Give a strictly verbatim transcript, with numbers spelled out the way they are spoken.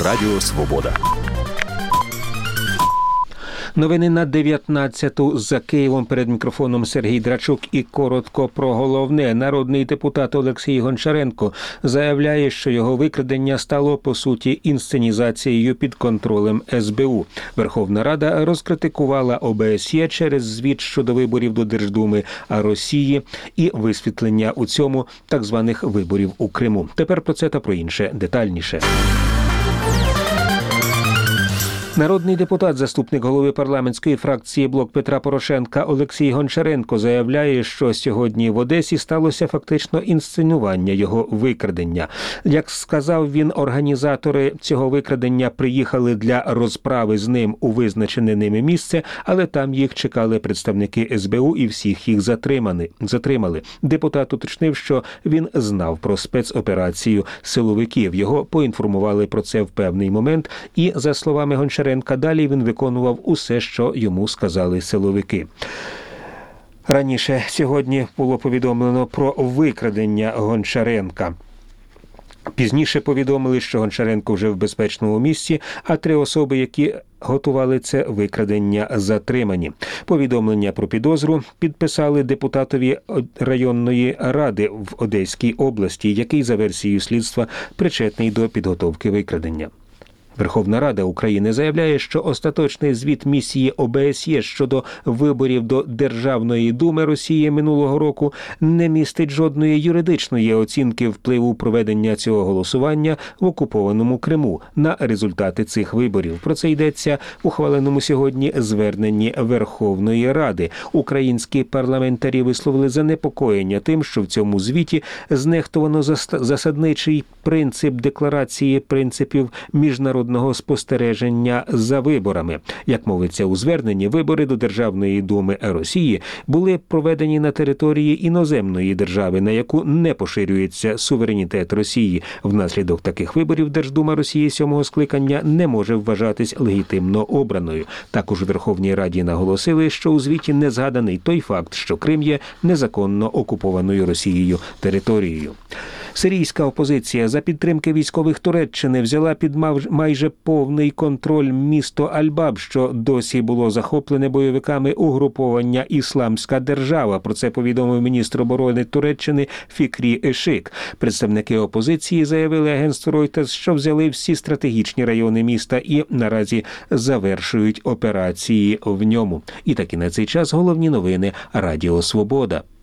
Радіо Свобода. Новини на дев'ятнадцяту за Києвом. Перед мікрофоном Сергій Драчук і коротко про головне. Народний депутат Олексій Гончаренко заявляє, що його викрадення стало, по суті, інсценізацією під контролем ес бе у. Верховна Рада розкритикувала о бе ес є через звіт щодо виборів до Держдуми Росії і висвітлення у цьому так званих виборів у Криму. Тепер про це та про інше детальніше. Народний депутат, заступник голови парламентської фракції «Блок Петра Порошенка» Олексій Гончаренко заявляє, що сьогодні в Одесі сталося фактично інсценування його викрадення. Як сказав він, організатори цього викрадення приїхали для розправи з ним у визначене ними місце, але там їх чекали представники ес бе у і всіх їх затримали. Депутат уточнив, що він знав про спецоперацію силовиків. Його поінформували про це в певний момент і, за словами Гончаренка, далі він виконував усе, що йому сказали силовики. Раніше сьогодні було повідомлено про викрадення Гончаренка. Пізніше повідомили, що Гончаренко вже в безпечному місці, а три особи, які готували це викрадення, затримані. Повідомлення про підозру підписали депутатові районної ради в Одеській області, який за версією слідства причетний до підготовки викрадення. Верховна Рада України заявляє, що остаточний звіт місії о бе ес є щодо виборів до Державної думи Росії минулого року не містить жодної юридичної оцінки впливу проведення цього голосування в окупованому Криму на результати цих виборів. Про це йдеться в ухваленому сьогодні зверненні Верховної Ради. Українські парламентарі висловили занепокоєння тим, що в цьому звіті знехтовано засадничий принцип декларації принципів міжнародного спостереження за виборами. Як мовиться у зверненні, вибори до Державної думи Росії були проведені на території іноземної держави, на яку не поширюється суверенітет Росії. Внаслідок таких виборів Держдума Росії сьомого скликання не може вважатись легітимно обраною. Також у Верховній Раді наголосили, що у звіті не згаданий той факт, що Крим є незаконно окупованою Росією територією. Сирійська опозиція за підтримки військових Туреччини взяла під майже повний контроль місто Аль-Баб, що досі було захоплене бойовиками угруповання «Ісламська держава». Про це повідомив міністр оборони Туреччини Фікрі Ешик. Представники опозиції заявили агентству Reuters, що взяли всі стратегічні райони міста і наразі завершують операції в ньому. І таки на цей час головні новини Радіо Свобода.